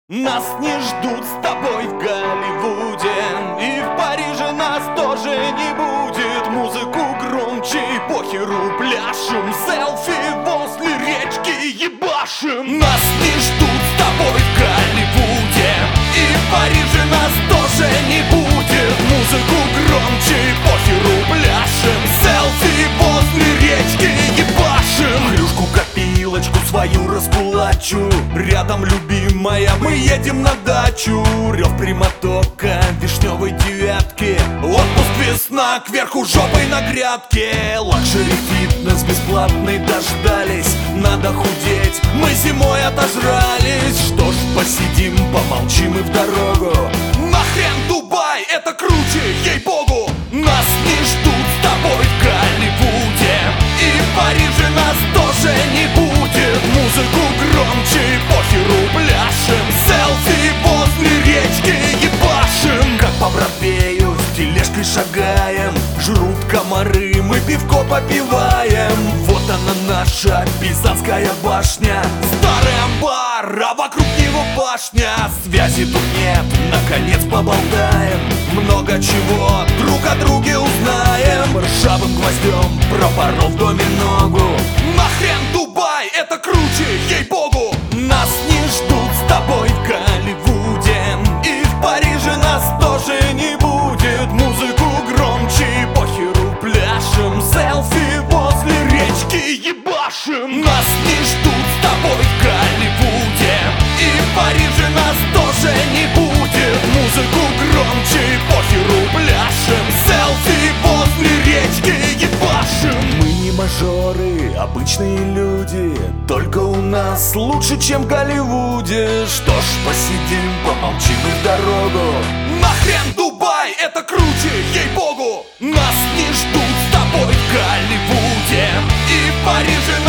Нас не ждут с тобой в Голливуде, и в Париже нас тоже не будет. Музыку громче и похеру пляшем, селфи возле речки ебашим. Нас не ждут с тобой в Голливуде, и в Париже нас тоже не будет. Музыку громче и похеру пляшем, селфи возле речки ебашим. Кружку-копилочку свою раскулачу, рядом любимая, мы едем на дачу. Рев прямотока вишневой девятки, отпуск весна, кверху жопой на грядке. Лакшери фитнес бесплатный дождались, надо худеть, мы зимой отожрались. Что ж, посидим, помолчим и в дорогу. Нахрен Дубай, это круче, ей-богу. Нас не ждут с тобой в Голливуде, и в Париже нас тоже не будет. Музыку громче и похеру пляшем, селфи возле речки ебашим. Как по Бродвею с тележкой шагаем, жрут комары, мы пивко попиваем. Вот она наша Пизанская башня, старый амбар, а вокруг него башня. Связи тут нет, наконец поболтаем, много чего друг о друге узнаем. Ржавым гвоздем пропорол в доме ногу. Нахрен Дубай, это круче, ей-богу. Нас не ждут с тобой в Голливуде, и в Париже нас тоже не будет. Музыку громче и похеру пляшем, селфи возле речки ебашим. Нас не ждут с тобой в Голливуде, и в Париже нас тоже не будет. Музыку громче и похеру пляшем, селфи возле речки ебашим. Мы не мажоры, обычные люди, только у нас лучше, чем в Голливуде. Что ж, посидим, помолчим и в дорогу. Нахрен Дубай, это круче, ей-богу. Нас не ждут с тобой в Голливуде, и в Париже